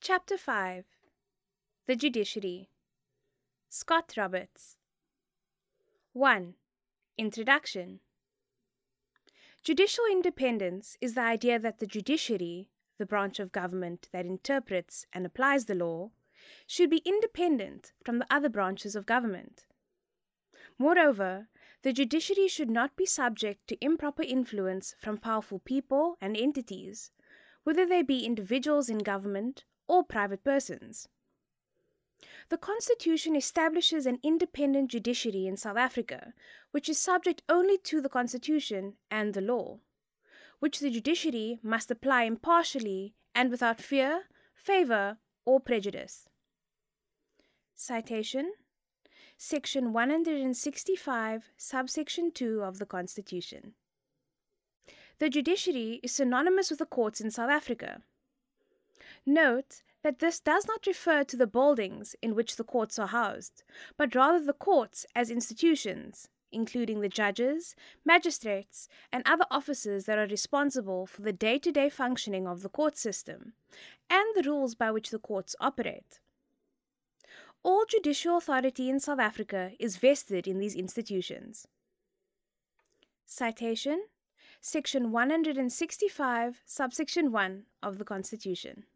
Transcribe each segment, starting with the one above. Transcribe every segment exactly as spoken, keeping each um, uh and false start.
Chapter five. The Judiciary. Scott Roberts. one. Introduction. Judicial independence is the idea that the judiciary, the branch of government that interprets and applies the law, should be independent from the other branches of government. Moreover, the judiciary should not be subject to improper influence from powerful people and entities, whether they be individuals in government or private persons. The Constitution establishes an independent judiciary in South Africa, which is subject only to the Constitution and the law, which the judiciary must apply impartially and without fear, favor, or prejudice. Citation: Section one hundred sixty-five, subsection two of the Constitution. The judiciary is synonymous with the courts in South Africa. Note that this does not refer to the buildings in which the courts are housed, but rather the courts as institutions, including the judges, magistrates, and other officers that are responsible for the day-to-day functioning of the court system, and the rules by which the courts operate. All judicial authority in South Africa is vested in these institutions. Citation: Section one hundred sixty-five, subsection one of the Constitution.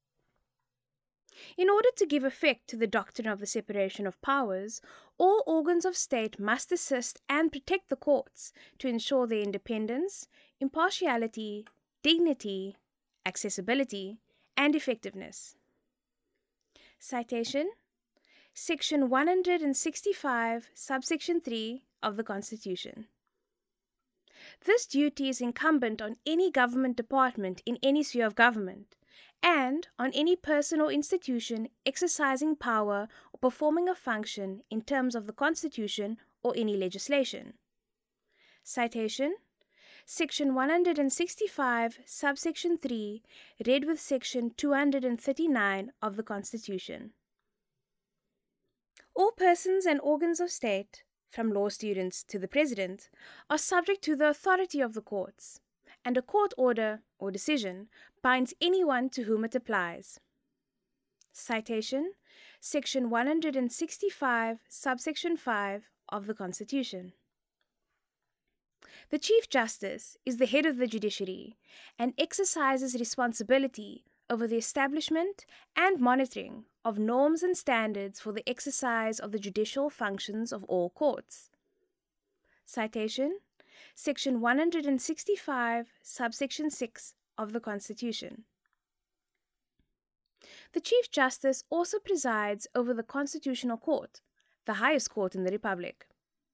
In order to give effect to the doctrine of the separation of powers, all organs of state must assist and protect the courts to ensure their independence, impartiality, dignity, accessibility, and effectiveness. Citation: Section one hundred sixty-five, subsection three of the Constitution. This duty is incumbent on any government department in any sphere of government, and on any person or institution exercising power or performing a function in terms of the Constitution or any legislation. Citation: Section one hundred sixty-five, subsection three, read with Section two hundred thirty-nine of the Constitution. All persons and organs of state, from law students to the President, are subject to the authority of the courts, and a court order or decision binds anyone to whom it applies. Citation: Section one hundred sixty-five, subsection five of the Constitution. The Chief Justice is the head of the judiciary and exercises responsibility over the establishment and monitoring of norms and standards for the exercise of the judicial functions of all courts. Citation: Section one hundred sixty-five, subsection six of the Constitution. The Chief Justice also presides over the Constitutional Court, the highest court in the Republic.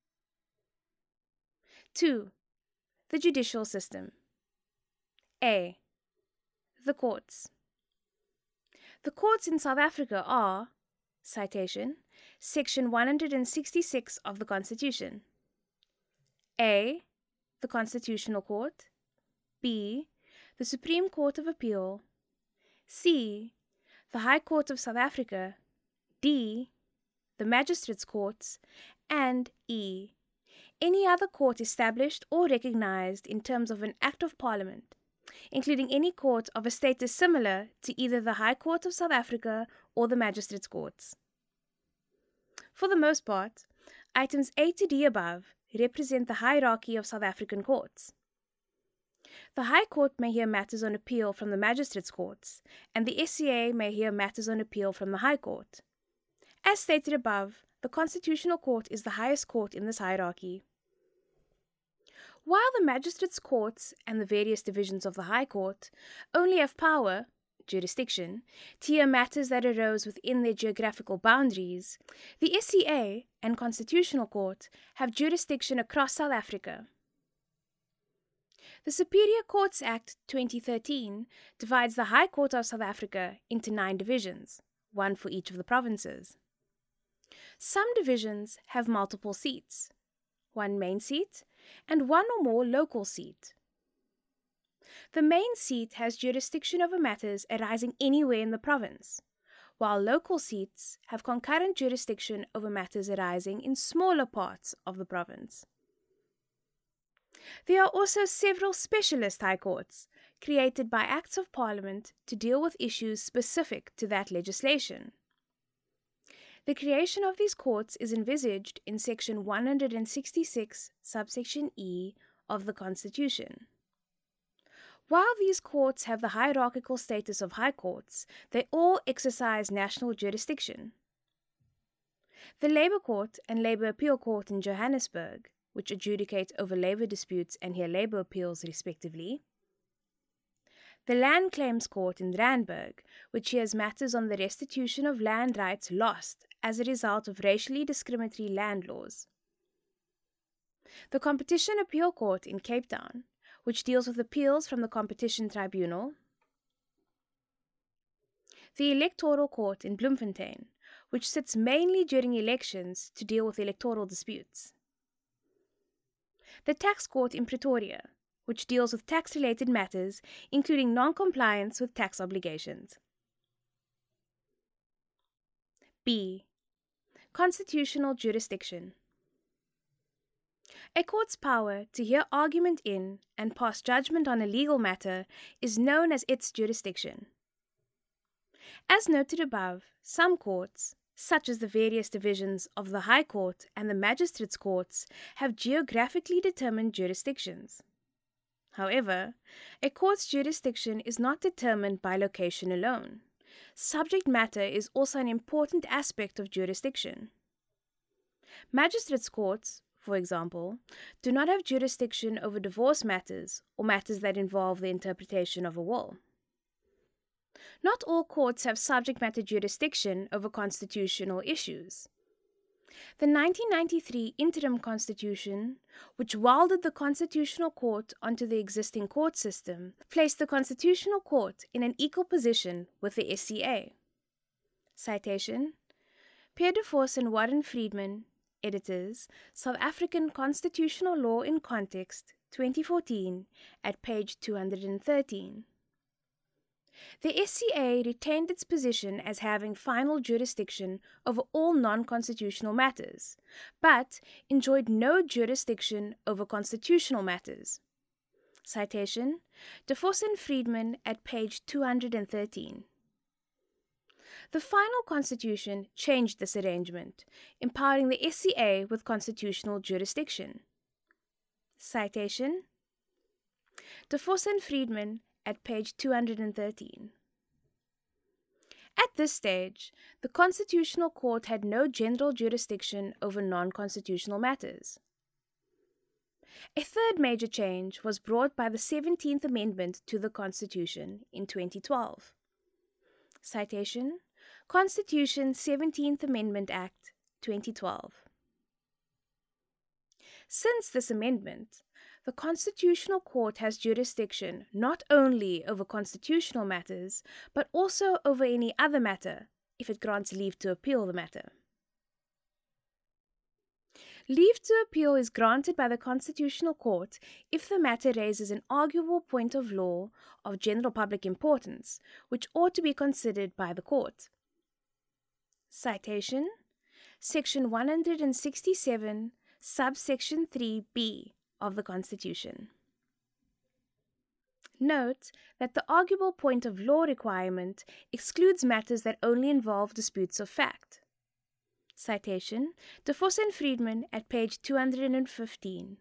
two. The Judicial System. A. The Courts. The courts in South Africa are, citation, Section one hundred sixty-six of the Constitution. A. The Constitutional Court. B. The Supreme Court of Appeal. C. The High Court of South Africa. D. The Magistrates' Courts. And E. Any other court established or recognized in terms of an Act of Parliament, including any court of a status similar to either the High Court of South Africa or the Magistrates' Courts. For the most part, items A to D above represent the hierarchy of South African courts. The High Court may hear matters on appeal from the Magistrates' Courts, and the S C A may hear matters on appeal from the High Court. As stated above, the Constitutional Court is the highest court in this hierarchy. While the Magistrates' Courts and the various divisions of the High Court only have power, jurisdiction, to hear matters that arose within their geographical boundaries, the S C A and Constitutional Court have jurisdiction across South Africa. The Superior Courts Act twenty thirteen divides the High Court of South Africa into nine divisions, one for each of the provinces. Some divisions have multiple seats, one main seat, and one or more local seat. The main seat has jurisdiction over matters arising anywhere in the province, while local seats have concurrent jurisdiction over matters arising in smaller parts of the province. There are also several specialist high courts, created by Acts of Parliament to deal with issues specific to that legislation. The creation of these courts is envisaged in Section one hundred sixty-six, subsection E of the Constitution. While these courts have the hierarchical status of high courts, they all exercise national jurisdiction. The Labour Court and Labour Appeal Court in Johannesburg, which adjudicate over labour disputes and hear labour appeals respectively. The Land Claims Court in Randburg, which hears matters on the restitution of land rights lost as a result of racially discriminatory land laws. The Competition Appeal Court in Cape Town, which deals with appeals from the Competition Tribunal. The Electoral Court in Bloemfontein, which sits mainly during elections to deal with electoral disputes. The Tax Court in Pretoria, which deals with tax-related matters, including non-compliance with tax obligations. B. Constitutional jurisdiction. A court's power to hear argument in and pass judgment on a legal matter is known as its jurisdiction. As noted above, some courts, such as the various divisions of the High Court and the Magistrates' Courts, have geographically determined jurisdictions. However, a court's jurisdiction is not determined by location alone. Subject matter is also an important aspect of jurisdiction. Magistrates' courts, for example, do not have jurisdiction over divorce matters or matters that involve the interpretation of a will. Not all courts have subject matter jurisdiction over constitutional issues. The nineteen ninety-three Interim Constitution, which welded the Constitutional Court onto the existing court system, placed the Constitutional Court in an equal position with the S C A. Citation: Pierre de Vos and Warren Friedman, editors, South African Constitutional Law in Context, twenty fourteen, at page two hundred thirteen. The S C A retained its position as having final jurisdiction over all non-constitutional matters, but enjoyed no jurisdiction over constitutional matters. Citation: De Vos and Friedman at page two hundred thirteen. The final constitution changed this arrangement, empowering the S C A with constitutional jurisdiction. Citation: De Vos and Friedman at page two hundred thirteen. At this stage, the Constitutional Court had no general jurisdiction over non-constitutional matters. A third major change was brought by the seventeenth Amendment to the Constitution in twenty twelve. Citation: Constitution seventeenth Amendment Act, twenty twelve. Since this amendment, the Constitutional Court has jurisdiction not only over constitutional matters, but also over any other matter, if it grants leave to appeal the matter. Leave to appeal is granted by the Constitutional Court if the matter raises an arguable point of law of general public importance, which ought to be considered by the court. Citation: Section one hundred sixty-seven, subsection three B of the Constitution. Note that the arguable point of law requirement excludes matters that only involve disputes of fact. Citation: De Vos and Friedman at page two hundred fifteen.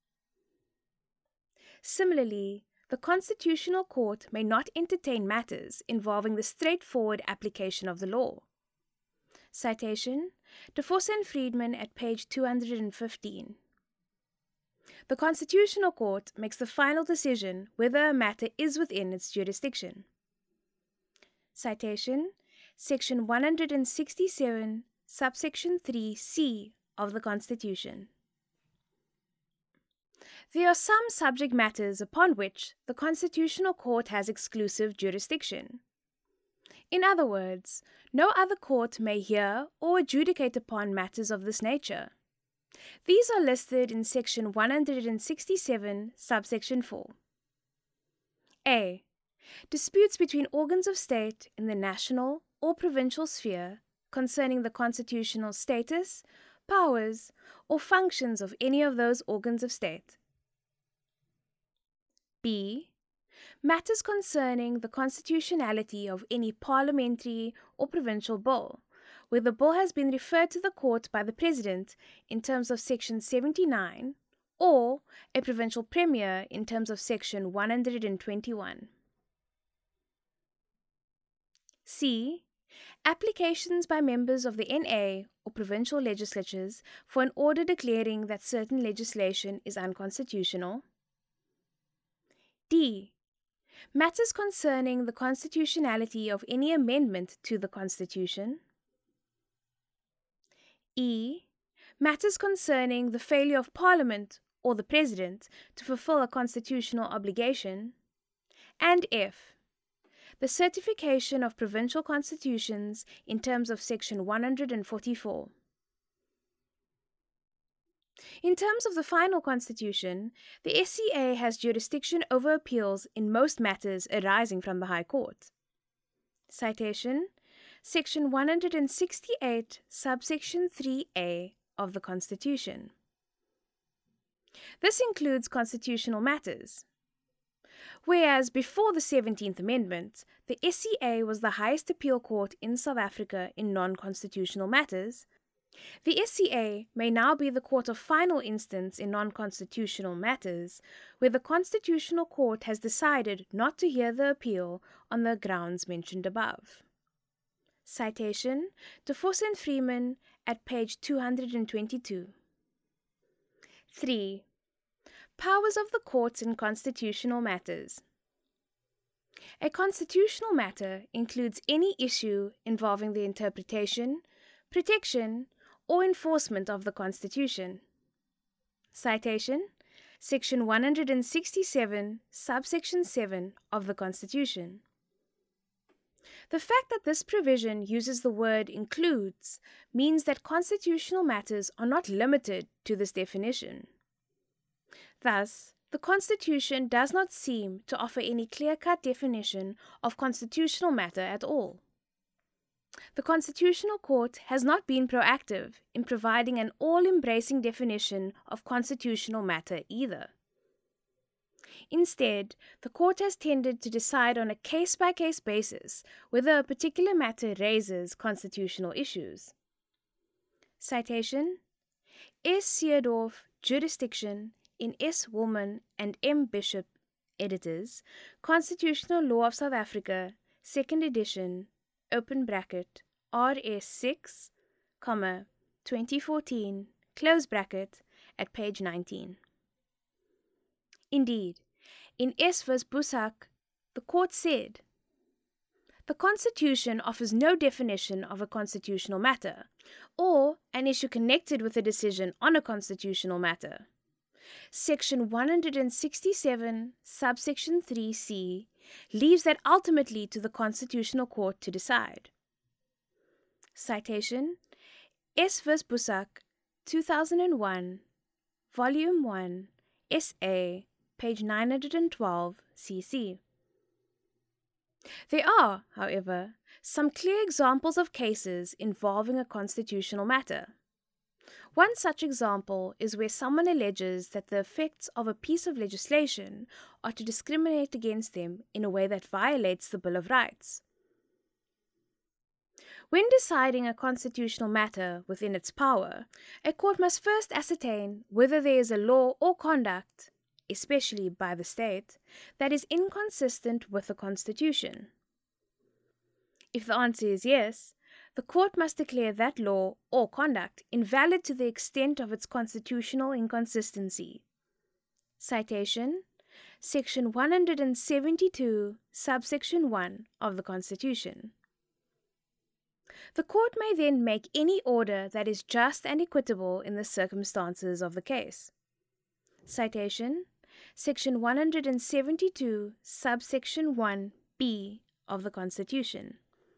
Similarly, the Constitutional Court may not entertain matters involving the straightforward application of the law. Citation: De Vos and Friedman at page two hundred fifteen. The Constitutional Court makes the final decision whether a matter is within its jurisdiction. Citation: Section one hundred sixty-seven, subsection three C of the Constitution. There are some subject matters upon which the Constitutional Court has exclusive jurisdiction. In other words, no other court may hear or adjudicate upon matters of this nature. These are listed in Section one hundred sixty-seven, subsection four. A. Disputes between organs of state in the national or provincial sphere concerning the constitutional status, powers, or functions of any of those organs of state. B. matters concerning the constitutionality of any parliamentary or provincial bill, where the bill has been referred to the court by the President in terms of Section seventy-nine, or a provincial premier in terms of Section one hundred twenty-one. C. Applications by members of the N A or provincial legislatures for an order declaring that certain legislation is unconstitutional. D. Matters concerning the constitutionality of any amendment to the Constitution. E. Matters concerning the failure of Parliament or the President to fulfill a constitutional obligation. And F. The certification of provincial constitutions in terms of Section one hundred forty-four. In terms of the final constitution, the S C A has jurisdiction over appeals in most matters arising from the High Court. Citation: Section one hundred sixty-eight, subsection three A of the Constitution. This includes constitutional matters. Whereas before the seventeenth Amendment, the S C A was the highest appeal court in South Africa in non-constitutional matters, the S C A may now be the court of final instance in non-constitutional matters, where the Constitutional Court has decided not to hear the appeal on the grounds mentioned above. Citation: De Vos and Freeman at page two hundred twenty-two. three. Powers of the courts in constitutional matters. A constitutional matter includes any issue involving the interpretation, protection, or enforcement of the Constitution. Citation: Section one hundred sixty-seven, subsection seven of the Constitution. The fact that this provision uses the word includes means that constitutional matters are not limited to this definition. Thus, the Constitution does not seem to offer any clear-cut definition of constitutional matter at all. The Constitutional Court has not been proactive in providing an all-embracing definition of constitutional matter either. Instead, the Court has tended to decide on a case-by-case basis whether a particular matter raises constitutional issues. Citation: S. Seedorf, Jurisdiction, in S. Woolman and M. Bishop, editors, Constitutional Law of South Africa, second edition, open bracket, R S six, comma, twenty fourteen, close bracket, at page nineteen. Indeed, in S. v. Busak, the Court said, "The Constitution offers no definition of a constitutional matter, or an issue connected with a decision on a constitutional matter. Section one hundred sixty-seven, subsection three C, leaves that ultimately to the Constitutional Court to decide." Citation: S. v. Busak, two thousand one, Volume one, S A, page nine hundred twelve, C C. There are, however, some clear examples of cases involving a constitutional matter. One such example is where someone alleges that the effects of a piece of legislation are to discriminate against them in a way that violates the Bill of Rights. When deciding a constitutional matter within its power, a court must first ascertain whether there is a law or conduct, especially by the state, that is inconsistent with the Constitution. If the answer is yes, the court must declare that law or conduct invalid to the extent of its constitutional inconsistency. Citation: Section one hundred seventy-two, subsection one of the Constitution. The court may then make any order that is just and equitable in the circumstances of the case. Citation: Section one hundred seventy-two, subsection one B of the Constitution.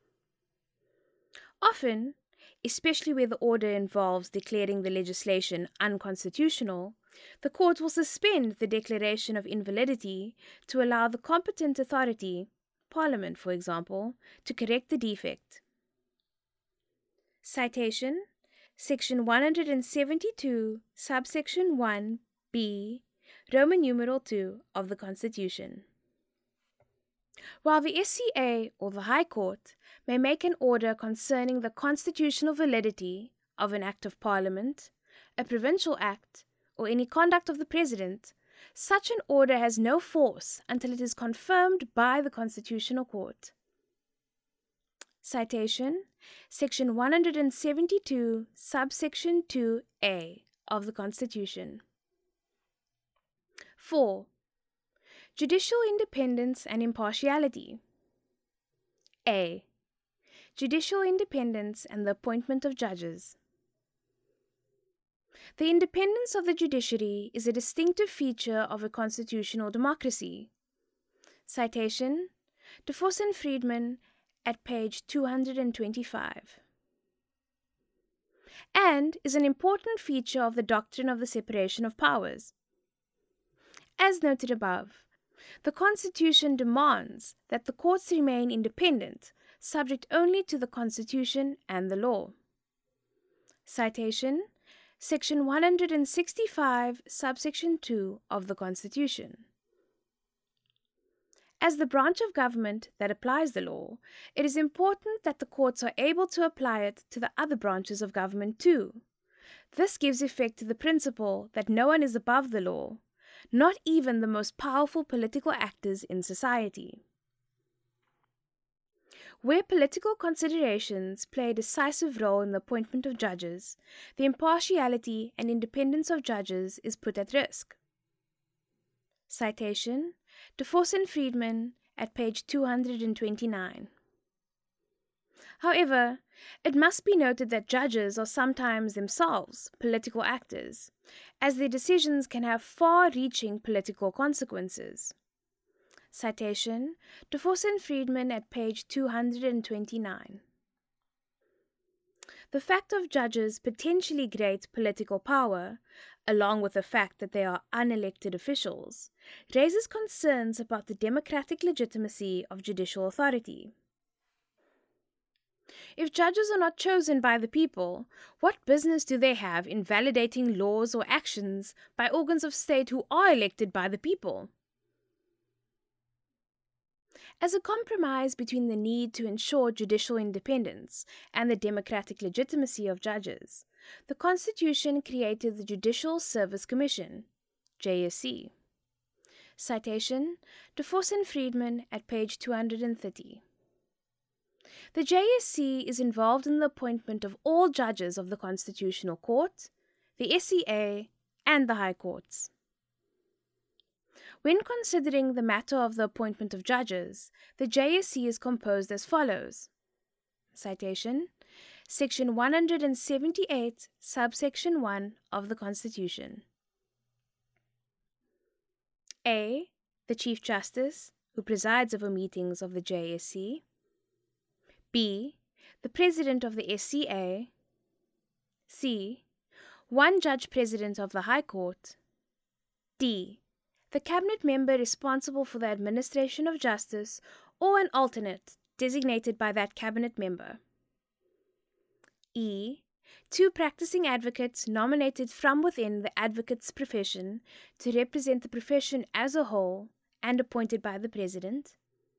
Often, especially where the order involves declaring the legislation unconstitutional, the court will suspend the declaration of invalidity to allow the competent authority, Parliament for example, to correct the defect. Citation: Section one hundred seventy-two, subsection one B, Roman numeral two of the Constitution. While the S C A or the High Court may make an order concerning the constitutional validity of an Act of Parliament, a provincial act, or any conduct of the President, such an order has no force until it is confirmed by the Constitutional Court. Citation: Section one hundred seventy-two, subsection two A of the Constitution. four. Judicial independence and impartiality. A. Judicial independence and the appointment of judges. The independence of the judiciary is a distinctive feature of a constitutional democracy. Citation: De Vos and Friedman at page two hundred twenty-five. And is an important feature of the doctrine of the separation of powers. As noted above, the Constitution demands that the courts remain independent, subject only to the Constitution and the law. Citation: Section one hundred sixty-five, subsection two of the Constitution. As the branch of government that applies the law, it is important that the courts are able to apply it to the other branches of government too. This gives effect to the principle that no one is above the law, not even the most powerful political actors in society. Where political considerations play a decisive role in the appointment of judges, the impartiality and independence of judges is put at risk. Citation: De Vos and Friedman at page two hundred twenty-nine. However, it must be noted that judges are sometimes themselves political actors, as their decisions can have far-reaching political consequences. Citation: De Vos and Friedman at page two hundred twenty-nine. The fact of judges' potentially great political power, along with the fact that they are unelected officials, raises concerns about the democratic legitimacy of judicial authority. If judges are not chosen by the people, what business do they have in validating laws or actions by organs of state who are elected by the people? As a compromise between the need to ensure judicial independence and the democratic legitimacy of judges, the Constitution created the Judicial Service Commission, J S C. Citation: De Vos and Friedman at page two hundred thirty. The J S C is involved in the appointment of all judges of the Constitutional Court, the S C A, and the High Courts. When considering the matter of the appointment of judges, the J S C is composed as follows. Citation: Section one hundred seventy-eight, subsection one of the Constitution. A. The Chief Justice, who presides over meetings of the J S C. B. The President of the S C A. C. One Judge President of the High Court. D. The Cabinet member responsible for the administration of justice, or an alternate designated by that Cabinet member. E. Two practicing advocates nominated from within the advocate's profession to represent the profession as a whole and appointed by the President.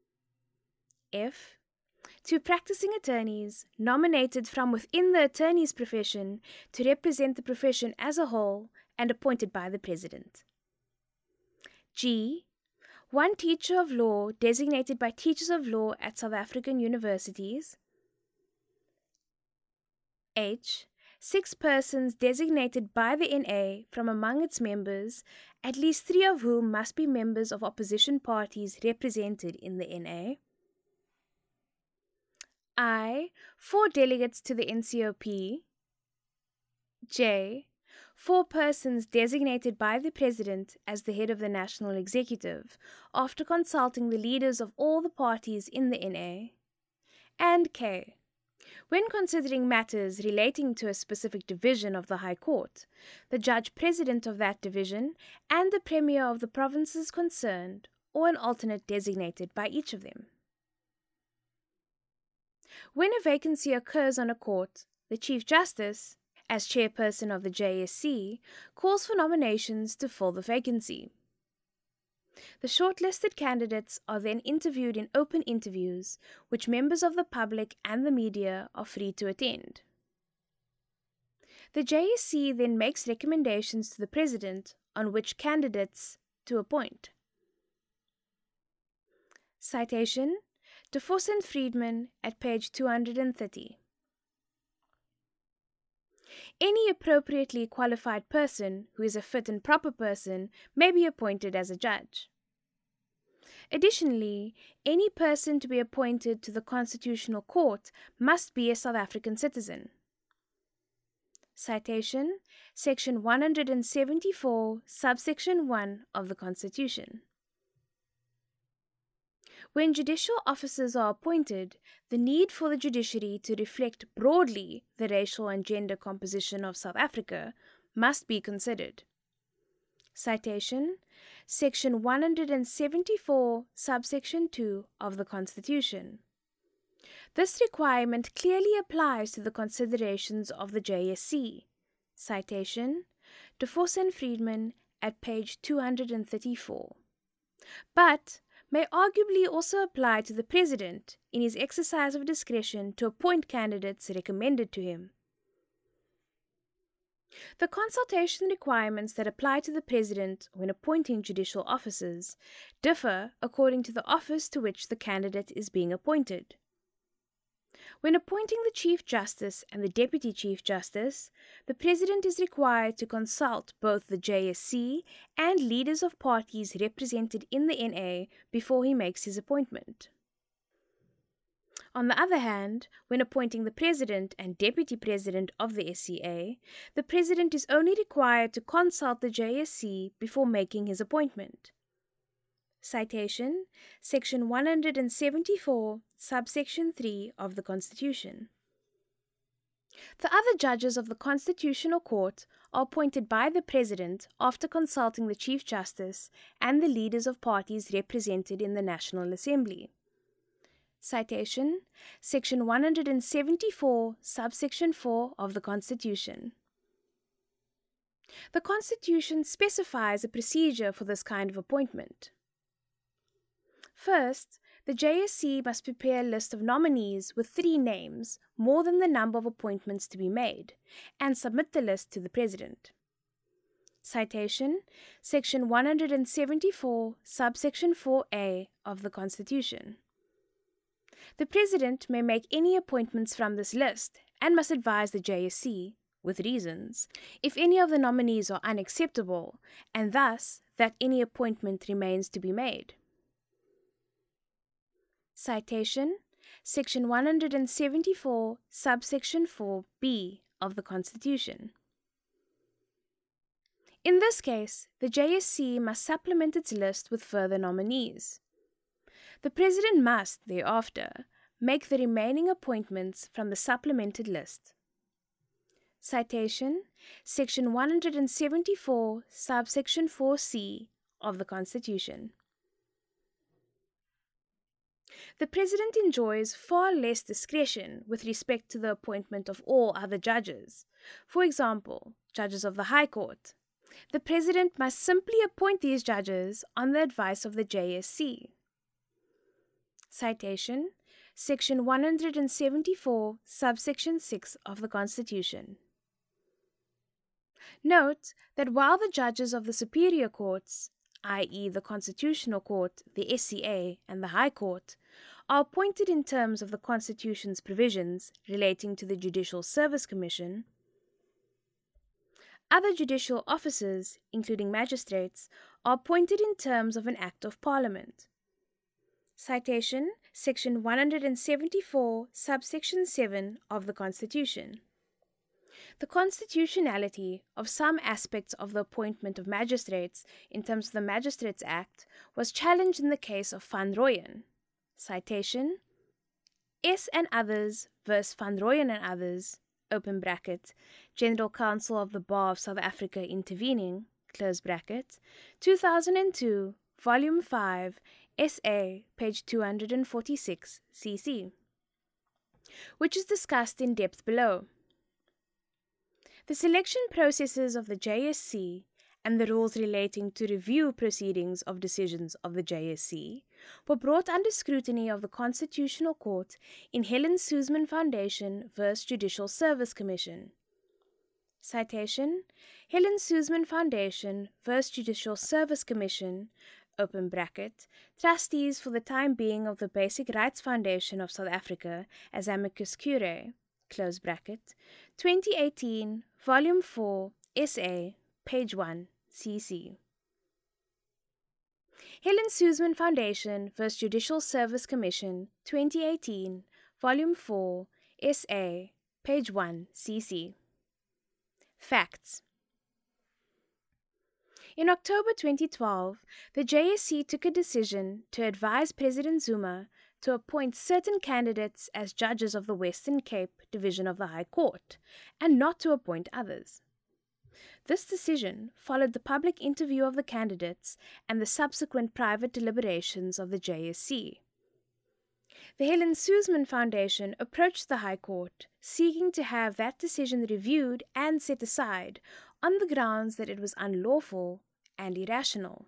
F. Two practicing attorneys nominated from within the attorney's profession to represent the profession as a whole and appointed by the President. G. One teacher of law designated by teachers of law at South African universities. H. Six persons designated by the N A from among its members, at least three of whom must be members of opposition parties represented in the N A. I. Four delegates to the N C O P. J. Four persons designated by the President as the head of the National Executive, after consulting the leaders of all the parties in the N A. And K. When considering matters relating to a specific division of the High Court, the Judge President of that division and the Premier of the provinces concerned, or an alternate designated by each of them. When a vacancy occurs on a court, the Chief Justice, as chairperson of the J S C, calls for nominations to fill the vacancy. The shortlisted candidates are then interviewed in open interviews, which members of the public and the media are free to attend. The J S C then makes recommendations to the President on which candidates to appoint. Citation: De Vos and Friedman at page two hundred thirty. Any appropriately qualified person who is a fit and proper person may be appointed as a judge. Additionally, any person to be appointed to the Constitutional Court must be a South African citizen. Citation: Section one hundred seventy-four, subsection one of the Constitution. When judicial officers are appointed, the need for the judiciary to reflect broadly the racial and gender composition of South Africa must be considered. Citation: Section one hundred seventy-four, subsection two of the Constitution. This requirement clearly applies to the considerations of the J S C. Citation: De Vos and Friedman at page two hundred thirty-four. But may arguably also apply to the President in his exercise of discretion to appoint candidates recommended to him. The consultation requirements that apply to the President when appointing judicial officers differ according to the office to which the candidate is being appointed. When appointing the Chief Justice and the Deputy Chief Justice, the President is required to consult both the J S C and leaders of parties represented in the N A before he makes his appointment. On the other hand, when appointing the President and Deputy President of the S C A, the President is only required to consult the J S C before making his appointment. Citation: Section one hundred seventy-four, subsection three of the Constitution. The other judges of the Constitutional Court are appointed by the President after consulting the Chief Justice and the leaders of parties represented in the National Assembly. Citation: Section one hundred seventy-four, subsection four of the Constitution. The Constitution specifies a procedure for this kind of appointment. First, the J S C must prepare a list of nominees with three names, more than the number of appointments to be made, and submit the list to the President. Citation: Section one hundred seventy-four, subsection four A of the Constitution. The President may make any appointments from this list and must advise the J S C, with reasons, if any of the nominees are unacceptable, and thus that any appointment remains to be made. Citation: Section one hundred seventy-four, subsection four B of the Constitution. In this case, the J S C must supplement its list with further nominees. The President must, thereafter, make the remaining appointments from the supplemented list. Citation: Section one hundred seventy-four, subsection four C of the Constitution. The President enjoys far less discretion with respect to the appointment of all other judges, for example, judges of the High Court. The President must simply appoint these judges on the advice of the J S C. Citation: Section one hundred seventy-four, subsection six of the Constitution. Note that while the judges of the superior courts, that is the Constitutional Court, the S C A, and the High Court, are appointed in terms of the Constitution's provisions relating to the Judicial Service Commission, other judicial officers, including magistrates, are appointed in terms of an Act of Parliament. Citation: Section one hundred seventy-four, subsection seven of the Constitution. The constitutionality of some aspects of the appointment of magistrates in terms of the Magistrates Act was challenged in the case of Van Rooyen. Citation: S and others versus Van Rooyen and others, open bracket, General Counsel of the Bar of South Africa intervening, close bracket, two thousand two, Volume five, S A, page two hundred forty-six, C C, which is discussed in depth below. The selection processes of the J S C and the rules relating to review proceedings of decisions of the J S C were brought under scrutiny of the Constitutional Court in Helen Suzman Foundation versus Judicial Service Commission. Citation: Helen Suzman Foundation versus Judicial Service Commission, open bracket, trustees for the time being of the Basic Rights Foundation of South Africa as amicus curiae, close bracket, twenty eighteen, Volume four, S A, page one, C C. Helen Suzman Foundation versus Judicial Service Commission, twenty eighteen, Volume four, S A, page one, C C. Facts. In October twenty twelve, the J S C took a decision to advise President Zuma to appoint certain candidates as judges of the Western Cape Division of the High Court, and not to appoint others. This decision followed the public interview of the candidates and the subsequent private deliberations of the J S C. The Helen Suzman Foundation approached the High Court, seeking to have that decision reviewed and set aside on the grounds that it was unlawful and irrational.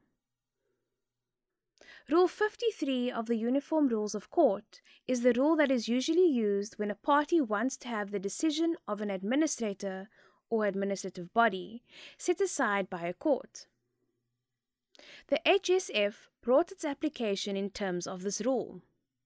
Rule fifty-three of the Uniform Rules of Court is the rule that is usually used when a party wants to have the decision of an administrator or administrative body set aside by a court. The H S F brought its application in terms of this rule.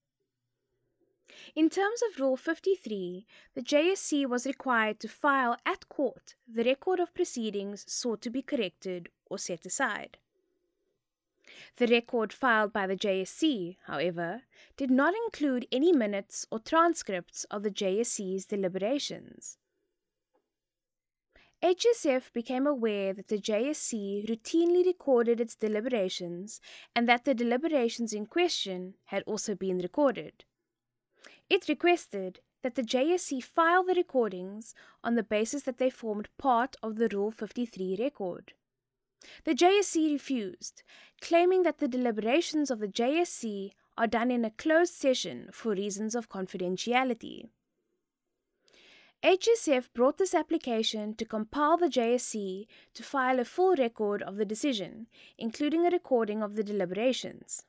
In terms of Rule fifty-three, the J S C was required to file at court the record of proceedings sought to be corrected or set aside. The record filed by the J S C, however, did not include any minutes or transcripts of the J S C's deliberations. H S F became aware that the J S C routinely recorded its deliberations and that the deliberations in question had also been recorded. It requested that the J S C file the recordings on the basis that they formed part of the Rule fifty-three record. The J S C refused, claiming that the deliberations of the J S C are done in a closed session for reasons of confidentiality. H S F brought this application to compel the J S C to file a full record of the decision, including a recording of the deliberations.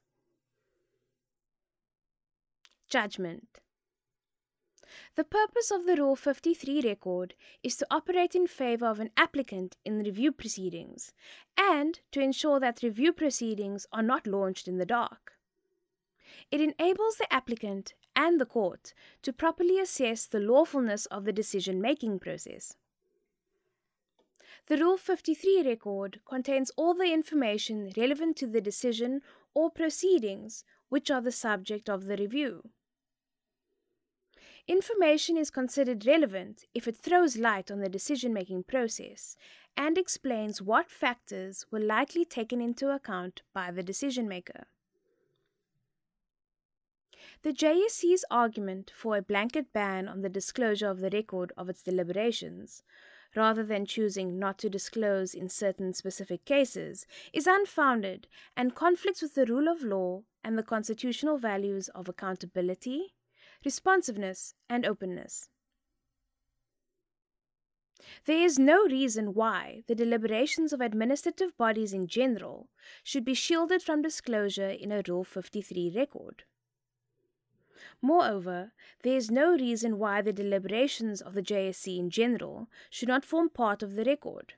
Judgment. The purpose of the Rule fifty-three record is to operate in favor of an applicant in review proceedings and to ensure that review proceedings are not launched in the dark. It enables the applicant and the court to properly assess the lawfulness of the decision-making process. The Rule fifty-three record contains all the information relevant to the decision or proceedings which are the subject of the review. Information is considered relevant if it throws light on the decision-making process and explains what factors were likely taken into account by the decision-maker. The J S C's argument for a blanket ban on the disclosure of the record of its deliberations, rather than choosing not to disclose in certain specific cases, is unfounded and conflicts with the rule of law and the constitutional values of accountability, responsiveness, and openness. There is no reason why the deliberations of administrative bodies in general should be shielded from disclosure in a Rule fifty-three record. Moreover, there is no reason why the deliberations of the J S C in general should not form part of the record.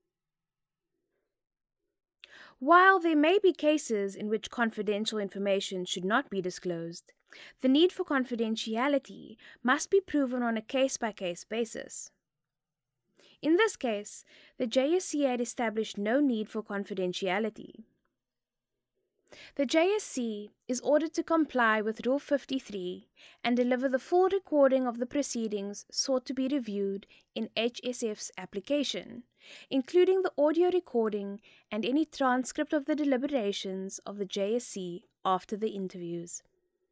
While there may be cases in which confidential information should not be disclosed, the need for confidentiality must be proven on a case-by-case basis. In this case, the J S C had established no need for confidentiality. The J S C is ordered to comply with Rule fifty-three and deliver the full recording of the proceedings sought to be reviewed in H S F's application, including the audio recording and any transcript of the deliberations of the J S C after the interviews.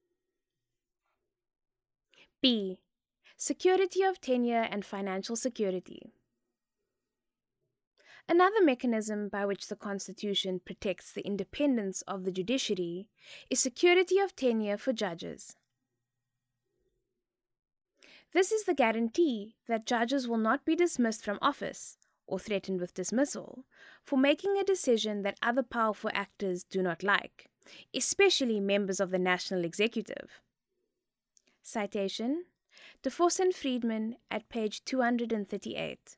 B. Security of tenure and financial security. Another mechanism by which the Constitution protects the independence of the judiciary is security of tenure for judges. This is the guarantee that judges will not be dismissed from office or threatened with dismissal, for making a decision that other powerful actors do not like, especially members of the national executive. Citation: De Vos and Friedman at page two hundred thirty-eight.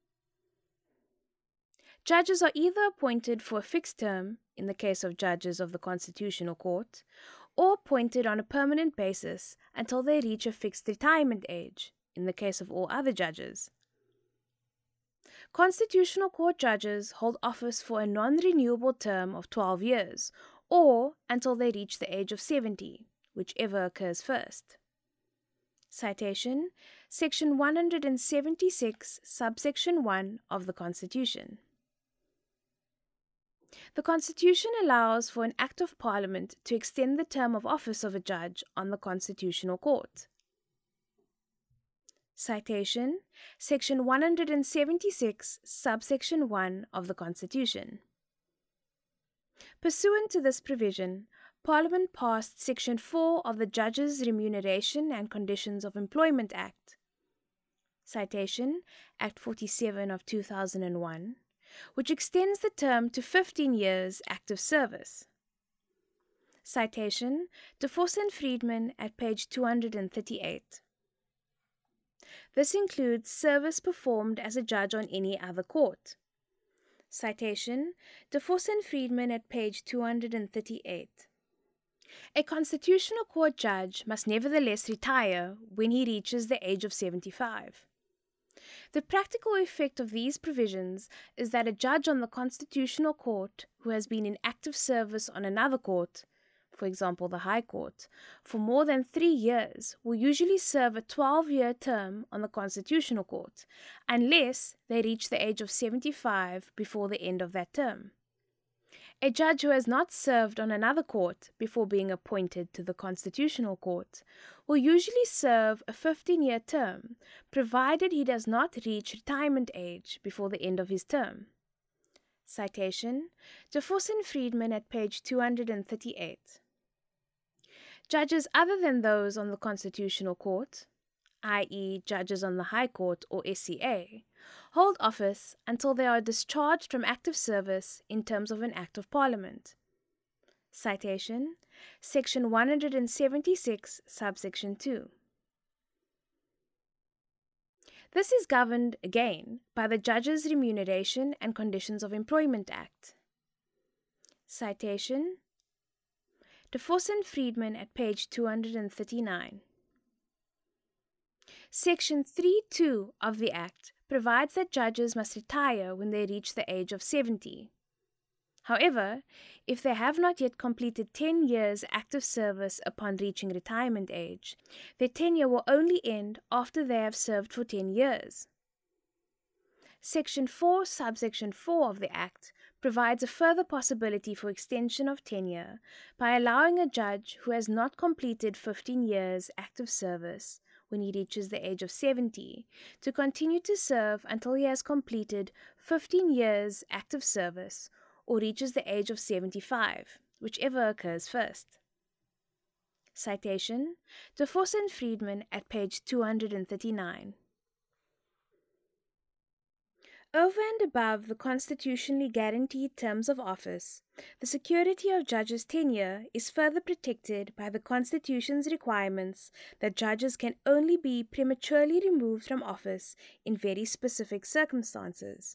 Judges are either appointed for a fixed term, in the case of judges of the Constitutional Court, or appointed on a permanent basis until they reach a fixed retirement age, in the case of all other judges. Constitutional Court judges hold office for a non-renewable term of twelve years, or until they reach the age of seventy, whichever occurs first. Citation: Section one hundred seventy-six, subsection one of the Constitution. The Constitution allows for an Act of Parliament to extend the term of office of a judge on the Constitutional Court. Citation: Section one hundred seventy-six, subsection one of the Constitution. Pursuant to this provision, Parliament passed Section four of the Judges' Remuneration and Conditions of Employment Act. Citation: Act forty-seven of two thousand one, which extends the term to fifteen years active service. Citation: De Vos and Friedman at page two hundred thirty-eight. This includes service performed as a judge on any other court. Citation: De Vos and Friedman at page two hundred thirty-eight. A Constitutional Court judge must nevertheless retire when he reaches the age of seventy-five. The practical effect of these provisions is that a judge on the Constitutional Court who has been in active service on another court, for example the High Court, for more than three years will usually serve a twelve-year term on the Constitutional Court, unless they reach the age of seventy-five before the end of that term. A judge who has not served on another court before being appointed to the Constitutional Court will usually serve a fifteen-year term, provided he does not reach retirement age before the end of his term. Citation: De Vos and Friedman at page two hundred thirty-eight. Judges other than those on the Constitutional Court, that is judges on the High Court or S C A, hold office until they are discharged from active service in terms of an Act of Parliament. Citation: Section one hundred seventy-six, subsection two. This is governed, again, by the Judges' Remuneration and Conditions of Employment Act. Citation: De Vos and Friedman at page two hundred thirty-nine. Section three point two of the Act provides that judges must retire when they reach the age of seventy. However, if they have not yet completed ten years active service upon reaching retirement age, their tenure will only end after they have served for ten years. Section four, subsection four of the Act provides a further possibility for extension of tenure by allowing a judge who has not completed fifteen years active service when he reaches the age of seventy, to continue to serve until he has completed fifteen years active service or reaches the age of seventy-five, whichever occurs first. Citation: De Vos and Friedman at page two hundred thirty-nine. Over and above the constitutionally guaranteed terms of office, the security of judges' tenure is further protected by the Constitution's requirements that judges can only be prematurely removed from office in very specific circumstances.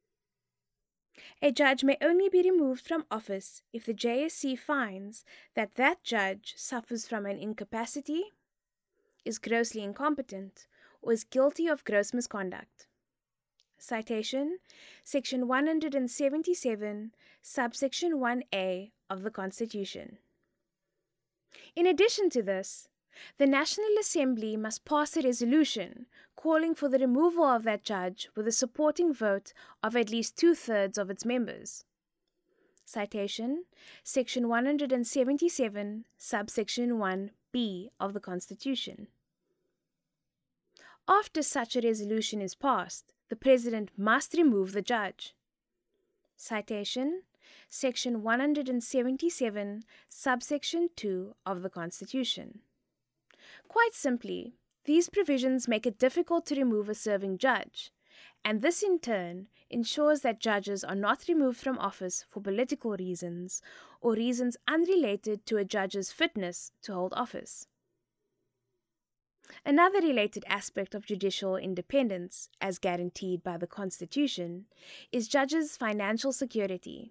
A judge may only be removed from office if the J S C finds that that judge suffers from an incapacity, is grossly incompetent, or is guilty of gross misconduct. Citation: Section one hundred seventy-seven, subsection one A of the Constitution. In addition to this, the National Assembly must pass a resolution calling for the removal of that judge with a supporting vote of at least two-thirds of its members. Citation: Section one hundred seventy-seven, subsection one B of the Constitution. After such a resolution is passed, the President must remove the judge. Citation: Section one hundred seventy-seven, subsection two of the Constitution. Quite simply, these provisions make it difficult to remove a serving judge, and this in turn ensures that judges are not removed from office for political reasons or reasons unrelated to a judge's fitness to hold office. Another related aspect of judicial independence, as guaranteed by the Constitution, is judges' financial security.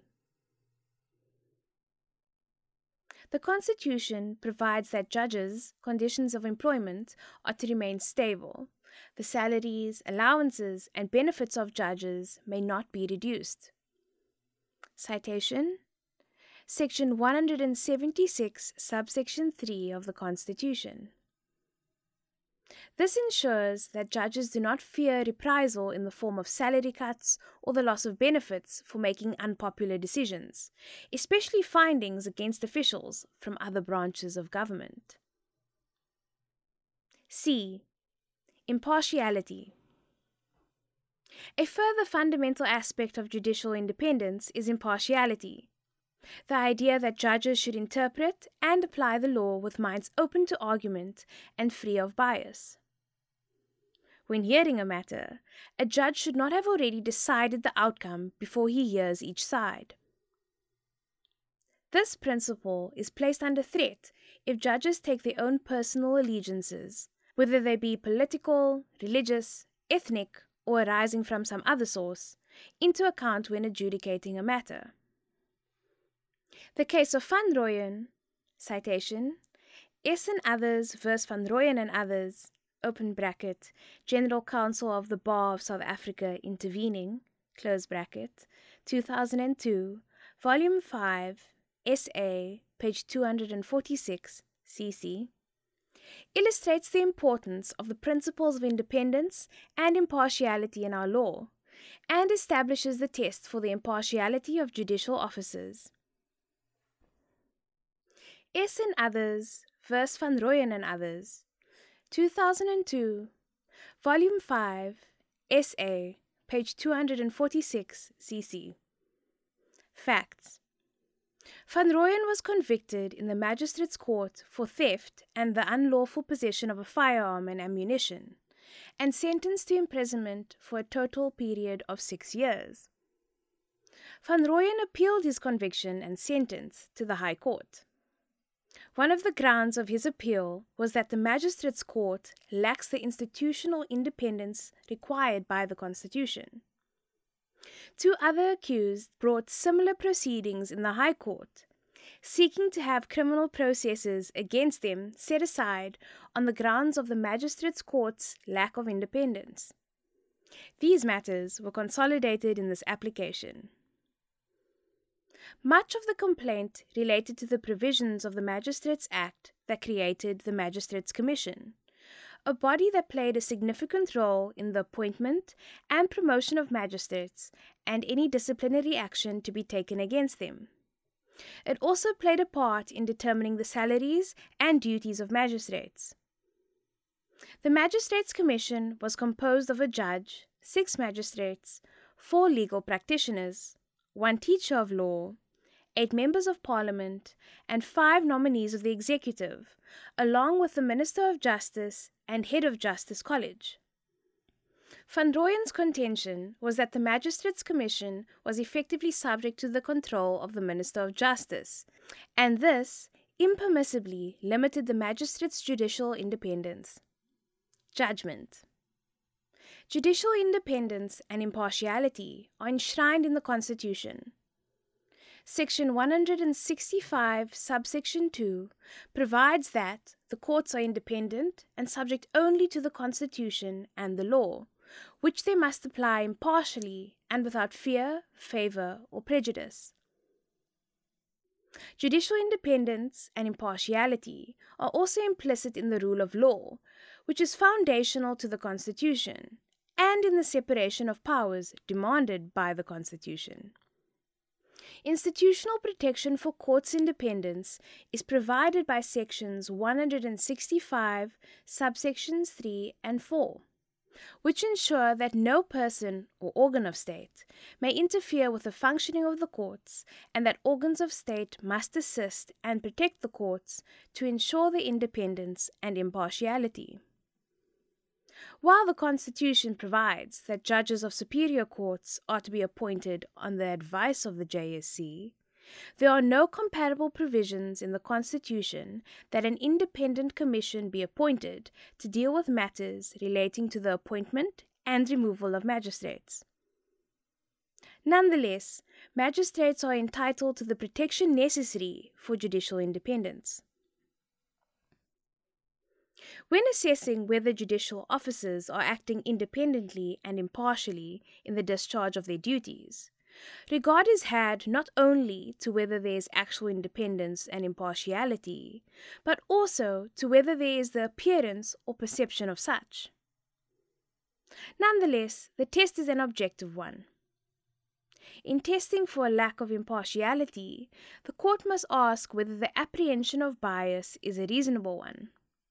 The Constitution provides that judges' conditions of employment are to remain stable. The salaries, allowances, and benefits of judges may not be reduced. Citation: Section one hundred seventy-six, subsection three of the Constitution. This ensures that judges do not fear reprisal in the form of salary cuts or the loss of benefits for making unpopular decisions, especially findings against officials from other branches of government. C. Impartiality. A further fundamental aspect of judicial independence is impartiality. The idea that judges should interpret and apply the law with minds open to argument and free of bias. When hearing a matter, a judge should not have already decided the outcome before he hears each side. This principle is placed under threat if judges take their own personal allegiances, whether they be political, religious, ethnic, or arising from some other source, into account when adjudicating a matter. The case of Van Rooyen, citation, S and others versus Van Rooyen and others, open bracket, General Counsel of the Bar of South Africa intervening, close bracket, two thousand two, Volume five, S A, page two hundred forty-six, C C, illustrates the importance of the principles of independence and impartiality in our law, and establishes the test for the impartiality of judicial officers. S and others versus Van Rooyen and others, two thousand two, Volume five, S A, page two hundred forty-six, C C. Facts. Van Rooyen was convicted in the Magistrates' Court for theft and the unlawful possession of a firearm and ammunition, and sentenced to imprisonment for a total period of six years. Van Rooyen appealed his conviction and sentence to the High Court. One of the grounds of his appeal was that the Magistrates' Court lacks the institutional independence required by the Constitution. Two other accused brought similar proceedings in the High Court, seeking to have criminal processes against them set aside on the grounds of the Magistrates' Court's lack of independence. These matters were consolidated in this application. Much of the complaint related to the provisions of the Magistrates Act that created the Magistrates Commission, a body that played a significant role in the appointment and promotion of magistrates and any disciplinary action to be taken against them. It also played a part in determining the salaries and duties of magistrates. The Magistrates Commission was composed of a judge, six magistrates, four legal practitioners, one teacher of law, eight members of Parliament, and five nominees of the executive, along with the Minister of Justice and Head of Justice College. Van Rooyen's contention was that the Magistrates Commission was effectively subject to the control of the Minister of Justice, and this impermissibly limited the magistrates' judicial independence. Judgment. Judicial independence and impartiality are enshrined in the Constitution. Section one hundred sixty-five, subsection two, provides that the courts are independent and subject only to the Constitution and the law, which they must apply impartially and without fear, favor, or prejudice. Judicial independence and impartiality are also implicit in the rule of law, which is foundational to the Constitution, and in the separation of powers demanded by the Constitution. Institutional protection for courts' independence is provided by sections one hundred sixty-five, subsections three and four, which ensure that no person or organ of state may interfere with the functioning of the courts, and that organs of state must assist and protect the courts to ensure their independence and impartiality. While the Constitution provides that judges of superior courts are to be appointed on the advice of the J S C, there are no compatible provisions in the Constitution that an independent commission be appointed to deal with matters relating to the appointment and removal of magistrates. Nonetheless, magistrates are entitled to the protection necessary for judicial independence. When assessing whether judicial officers are acting independently and impartially in the discharge of their duties, regard is had not only to whether there is actual independence and impartiality, but also to whether there is the appearance or perception of such. Nonetheless, the test is an objective one. In testing for a lack of impartiality, the court must ask whether the apprehension of bias is a reasonable one.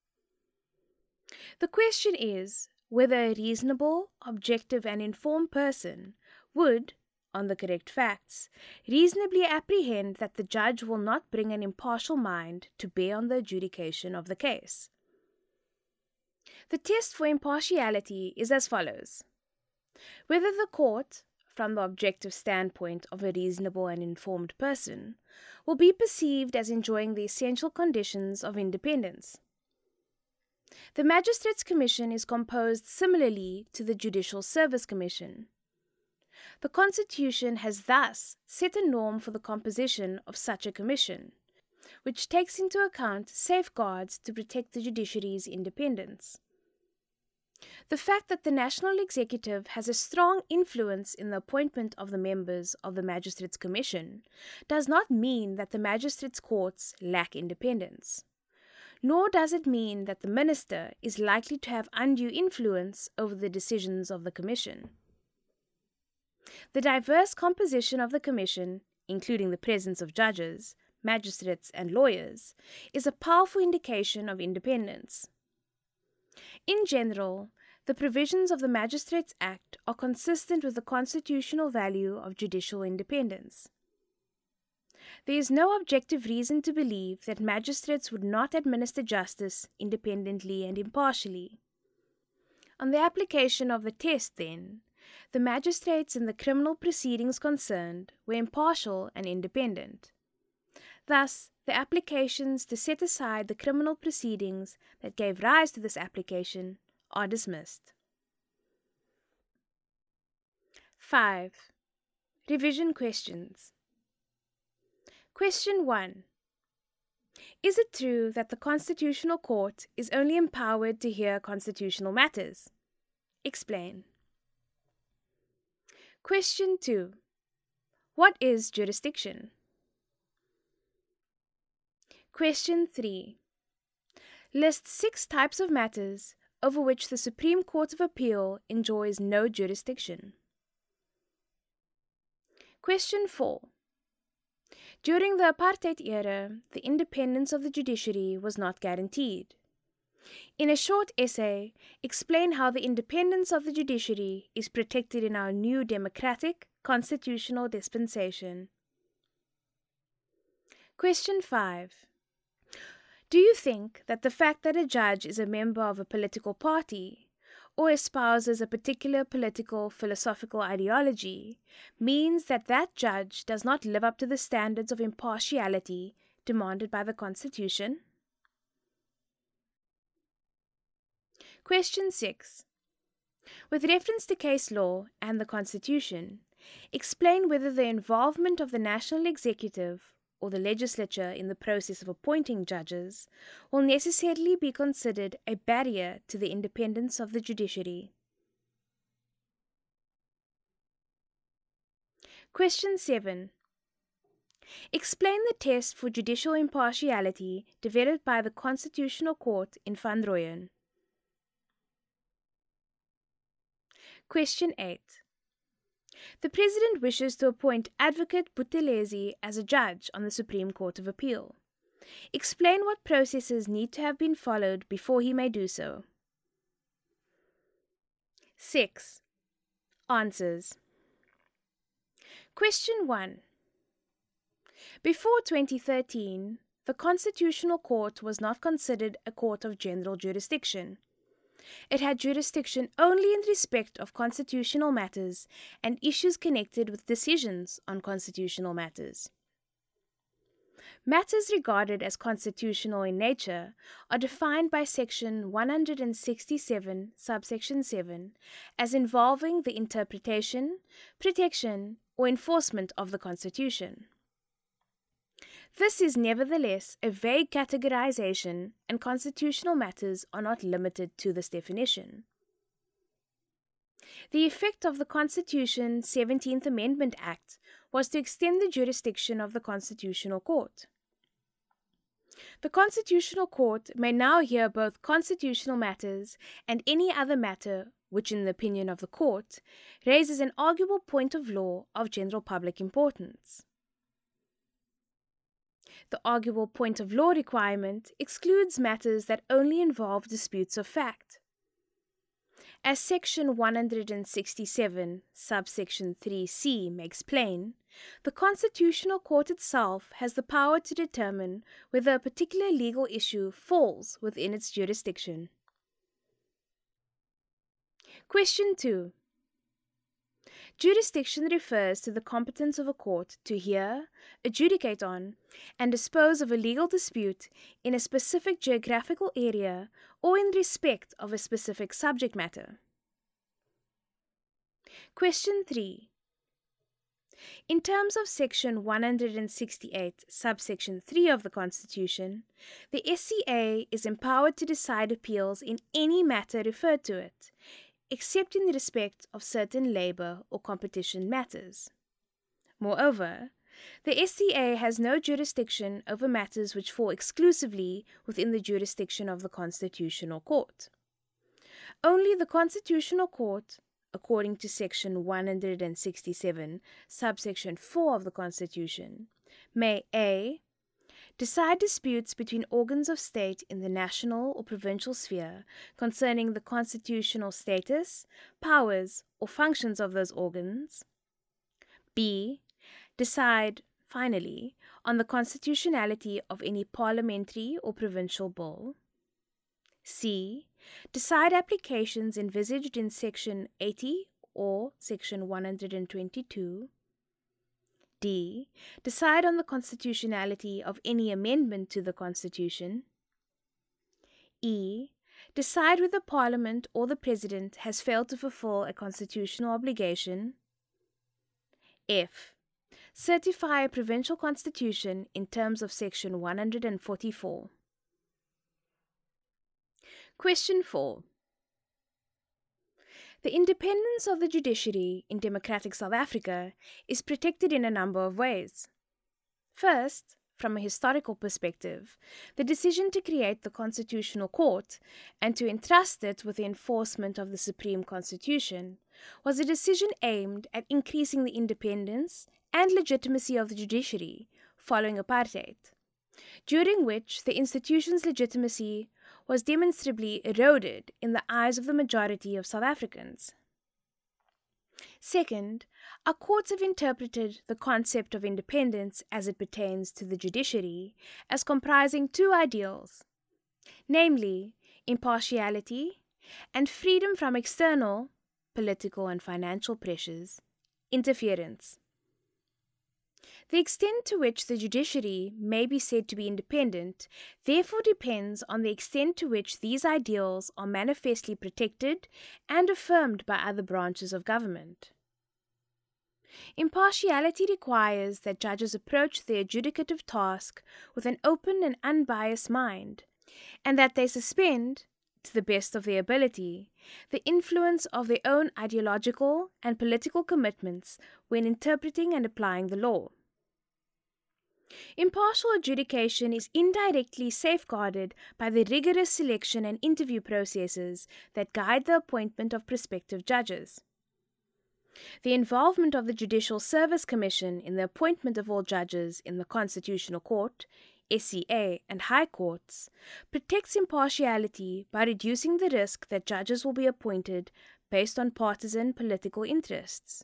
The question is whether a reasonable, objective, and informed person would, on the correct facts, reasonably apprehend that the judge will not bring an impartial mind to bear on the adjudication of the case. The test for impartiality is as follows: whether the court, from the objective standpoint of a reasonable and informed person, will be perceived as enjoying the essential conditions of independence. The Magistrates' Commission is composed similarly to the Judicial Service Commission. The Constitution has thus set a norm for the composition of such a commission, which takes into account safeguards to protect the judiciary's independence. The fact that the National Executive has a strong influence in the appointment of the members of the Magistrates' Commission does not mean that the magistrates' courts lack independence, nor does it mean that the minister is likely to have undue influence over the decisions of the Commission. The diverse composition of the Commission, including the presence of judges, magistrates, and lawyers, is a powerful indication of independence. In general, the provisions of the Magistrates Act are consistent with the constitutional value of judicial independence. There is no objective reason to believe that magistrates would not administer justice independently and impartially. On the application of the test, then, the magistrates in the criminal proceedings concerned were impartial and independent. Thus, the applications to set aside the criminal proceedings that gave rise to this application are dismissed. five. Revision questions. Question one. Is it true that the Constitutional Court is only empowered to hear constitutional matters? Explain. Question two. What is jurisdiction? Question three. List six types of matters over which the Supreme Court of Appeal enjoys no jurisdiction. Question four. During the apartheid era, the independence of the judiciary was not guaranteed. In a short essay, explain how the independence of the judiciary is protected in our new democratic constitutional dispensation. Question five. Do you think that the fact that a judge is a member of a political party or espouses a particular political philosophical ideology means that that judge does not live up to the standards of impartiality demanded by the Constitution? Question six. With reference to case law and the Constitution, explain whether the involvement of the National Executive or the legislature in the process of appointing judges will necessarily be considered a barrier to the independence of the judiciary. Question seven. Explain the test for judicial impartiality developed by the Constitutional Court in Van Rooyen. Question eight. The President wishes to appoint Advocate Buthelezi as a judge on the Supreme Court of Appeal. Explain what processes need to have been followed before he may do so. six. Answers. Question one. Before twenty thirteen, the Constitutional Court was not considered a court of general jurisdiction. It had jurisdiction only in respect of constitutional matters and issues connected with decisions on constitutional matters. Matters regarded as constitutional in nature are defined by Section one hundred sixty-seven, subsection seven, as involving the interpretation, protection, or enforcement of the Constitution. This is nevertheless a vague categorization, and constitutional matters are not limited to this definition. The effect of the Constitution's seventeenth Amendment Act was to extend the jurisdiction of the Constitutional Court. The Constitutional Court may now hear both constitutional matters and any other matter which, in the opinion of the Court, raises an arguable point of law of general public importance. The arguable point of law requirement excludes matters that only involve disputes of fact. As Section one hundred sixty-seven, subsection three C makes plain, the Constitutional Court itself has the power to determine whether a particular legal issue falls within its jurisdiction. Question two. Jurisdiction refers to the competence of a court to hear, adjudicate on, and dispose of a legal dispute in a specific geographical area or in respect of a specific subject matter. Question three. In terms of Section one hundred sixty-eight, subsection three of the Constitution, the S C A is empowered to decide appeals in any matter referred to it, except in respect of certain labor or competition matters. Moreover, the S C A has no jurisdiction over matters which fall exclusively within the jurisdiction of the Constitutional Court. Only the Constitutional Court, according to Section one hundred sixty-seven, subsection four of the Constitution, may a. decide disputes between organs of state in the national or provincial sphere concerning the constitutional status, powers, or functions of those organs. B. Decide, finally, on the constitutionality of any parliamentary or provincial bill. C. Decide applications envisaged in Section eighty or Section one hundred twenty-two. D. Decide on the constitutionality of any amendment to the Constitution. E. Decide whether Parliament or the President has failed to fulfill a constitutional obligation. F. Certify a provincial constitution in terms of Section one hundred forty-four. Question four. The independence of the judiciary in democratic South Africa is protected in a number of ways. First, from a historical perspective, the decision to create the Constitutional Court and to entrust it with the enforcement of the Supreme Constitution was a decision aimed at increasing the independence and legitimacy of the judiciary following apartheid, during which the institution's legitimacy was demonstrably eroded in the eyes of the majority of South Africans. Second, our courts have interpreted the concept of independence as it pertains to the judiciary as comprising two ideals, namely impartiality and freedom from external, political and financial pressures, interference. The extent to which the judiciary may be said to be independent therefore depends on the extent to which these ideals are manifestly protected and affirmed by other branches of government. Impartiality requires that judges approach their adjudicative task with an open and unbiased mind, and that they suspend, to the best of their ability, the influence of their own ideological and political commitments when interpreting and applying the law. Impartial adjudication is indirectly safeguarded by the rigorous selection and interview processes that guide the appointment of prospective judges. The involvement of the Judicial Service Commission in the appointment of all judges in the Constitutional Court, S C A, and High Courts protects impartiality by reducing the risk that judges will be appointed based on partisan political interests.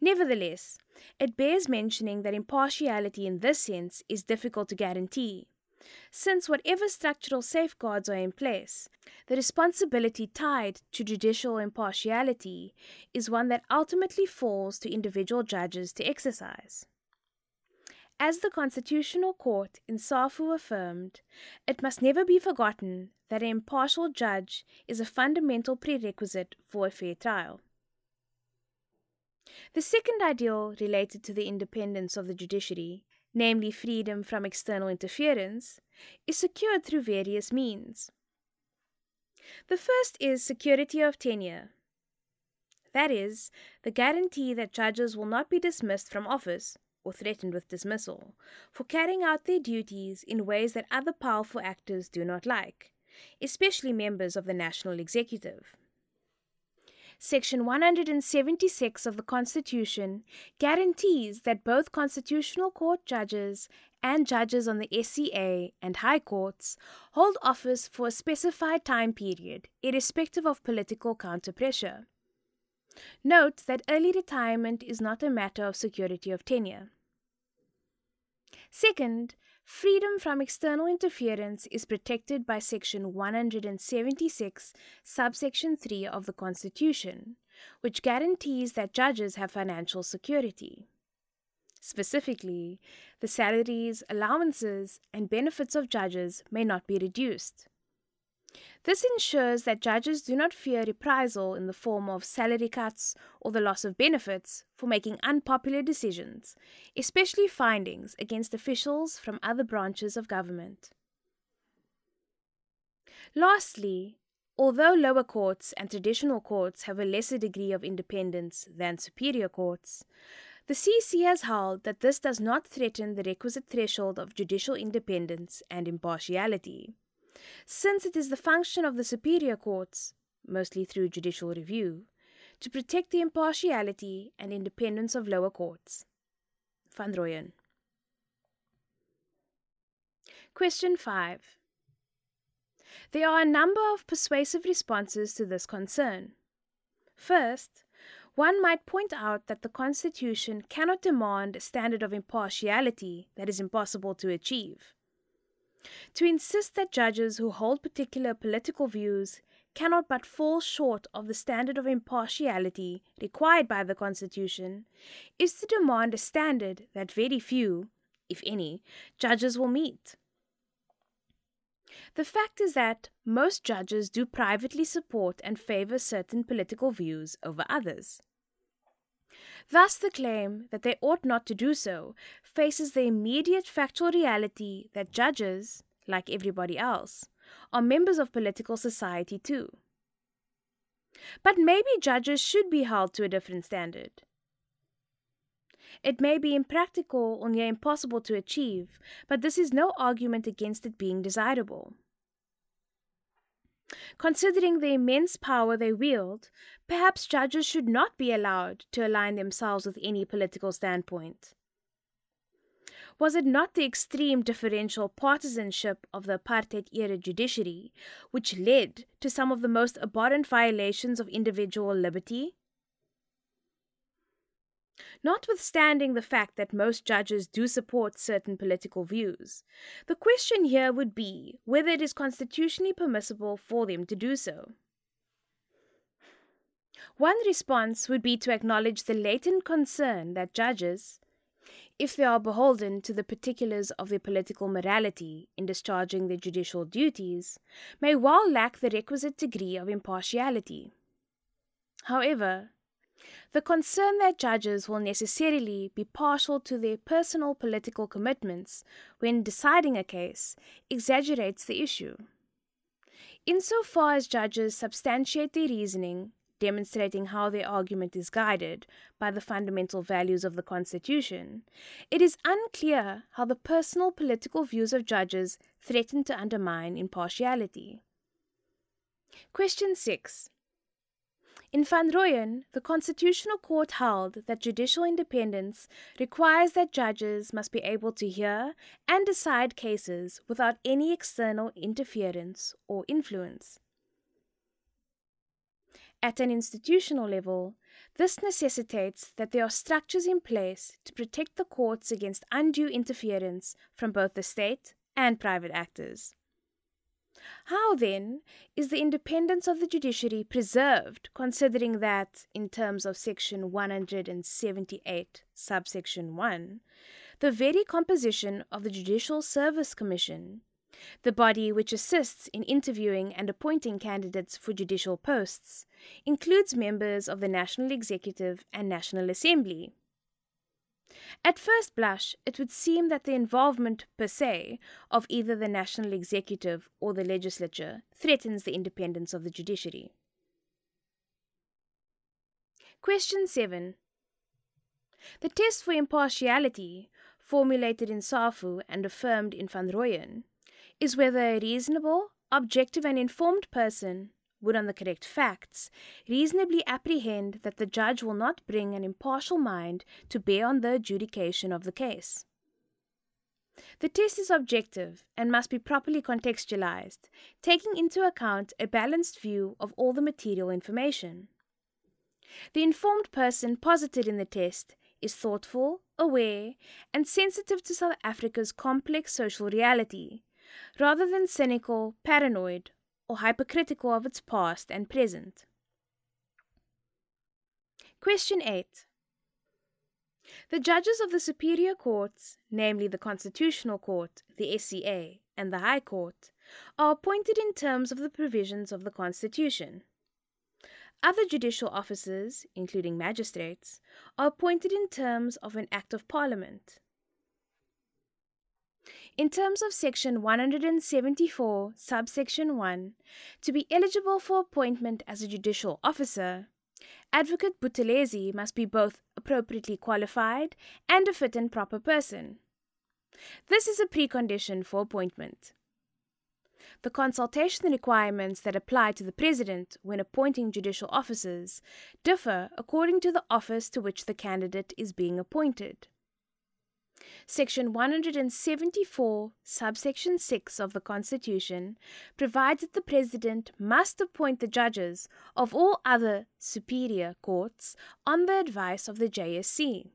Nevertheless, it bears mentioning that impartiality in this sense is difficult to guarantee, since whatever structural safeguards are in place, the responsibility tied to judicial impartiality is one that ultimately falls to individual judges to exercise. As the Constitutional Court in SAFU affirmed, it must never be forgotten that an impartial judge is a fundamental prerequisite for a fair trial. The second ideal related to the independence of the judiciary, namely freedom from external interference, is secured through various means. The first is security of tenure. That is, the guarantee that judges will not be dismissed from office or threatened with dismissal for carrying out their duties in ways that other powerful actors do not like, especially members of the national executive. Section one hundred seventy-six of the Constitution guarantees that both Constitutional Court judges and judges on the S C A and high courts hold office for a specified time period, irrespective of political counter-pressure. Note that early retirement is not a matter of security of tenure. Second, freedom from external interference is protected by Section one hundred seventy-six, subsection three of the Constitution, which guarantees that judges have financial security. Specifically, the salaries, allowances, and benefits of judges may not be reduced. This ensures that judges do not fear reprisal in the form of salary cuts or the loss of benefits for making unpopular decisions, especially findings against officials from other branches of government. Lastly, although lower courts and traditional courts have a lesser degree of independence than superior courts, the C C has held that this does not threaten the requisite threshold of judicial independence and impartiality, since it is the function of the superior courts, mostly through judicial review, to protect the impartiality and independence of lower courts. Van Rooyen. Question five. There are a number of persuasive responses to this concern. First, one might point out that the Constitution cannot demand a standard of impartiality that is impossible to achieve. To insist that judges who hold particular political views cannot but fall short of the standard of impartiality required by the Constitution is to demand a standard that very few, if any, judges will meet. The fact is that most judges do privately support and favor certain political views over others. Thus, the claim that they ought not to do so faces the immediate factual reality that judges, like everybody else, are members of political society too. But maybe judges should be held to a different standard. It may be impractical or near impossible to achieve, but this is no argument against it being desirable. Considering the immense power they wield, perhaps judges should not be allowed to align themselves with any political standpoint. Was it not the extreme differential partisanship of the apartheid-era judiciary which led to some of the most abhorrent violations of individual liberty? Notwithstanding the fact that most judges do support certain political views, the question here would be whether it is constitutionally permissible for them to do so. One response would be to acknowledge the latent concern that judges, if they are beholden to the particulars of their political morality in discharging their judicial duties, may well lack the requisite degree of impartiality. However, the concern that judges will necessarily be partial to their personal political commitments when deciding a case exaggerates the issue. Insofar as judges substantiate their reasoning, demonstrating how their argument is guided by the fundamental values of the Constitution, it is unclear how the personal political views of judges threaten to undermine impartiality. Question six. In Van Rooyen, the Constitutional Court held that judicial independence requires that judges must be able to hear and decide cases without any external interference or influence. At an institutional level, this necessitates that there are structures in place to protect the courts against undue interference from both the state and private actors. How, then, is the independence of the judiciary preserved, considering that, in terms of Section one hundred seventy-eight, subsection one, the very composition of the Judicial Service Commission, the body which assists in interviewing and appointing candidates for judicial posts, includes members of the National Executive and National Assembly? At first blush, it would seem that the involvement per se of either the National Executive or the legislature threatens the independence of the judiciary. Question seven. The test for impartiality, formulated in Safu and affirmed in Van Rooyen, is whether a reasonable, objective and informed person would, on the correct facts, reasonably apprehend that the judge will not bring an impartial mind to bear on the adjudication of the case. The test is objective and must be properly contextualized, taking into account a balanced view of all the material information. The informed person posited in the test is thoughtful, aware, and sensitive to South Africa's complex social reality, rather than cynical, paranoid, or hypercritical of its past and present. Question eight. The judges of the superior courts, namely the Constitutional Court, the S C A, and the High Court, are appointed in terms of the provisions of the Constitution. Other judicial officers, including magistrates, are appointed in terms of an Act of Parliament. In terms of Section one hundred seventy-four, subsection one, to be eligible for appointment as a judicial officer, Advocate Buthelezi must be both appropriately qualified and a fit and proper person. This is a precondition for appointment. The consultation requirements that apply to the President when appointing judicial officers differ according to the office to which the candidate is being appointed. Section one hundred seventy-four, subsection six of the Constitution provides that the President must appoint the judges of all other superior courts on the advice of the J S C.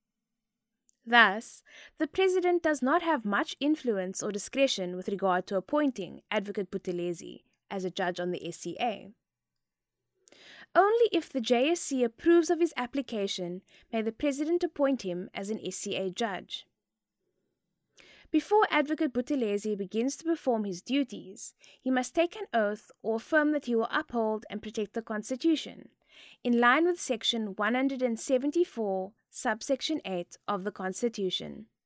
Thus, the President does not have much influence or discretion with regard to appointing Advocate Buthelezi as a judge on the S C A. Only if the J S C approves of his application may the President appoint him as an S C A judge. Before Advocate Buthelezi begins to perform his duties, he must take an oath or affirm that he will uphold and protect the Constitution, in line with Section one hundred seventy-four, subsection eight of the Constitution.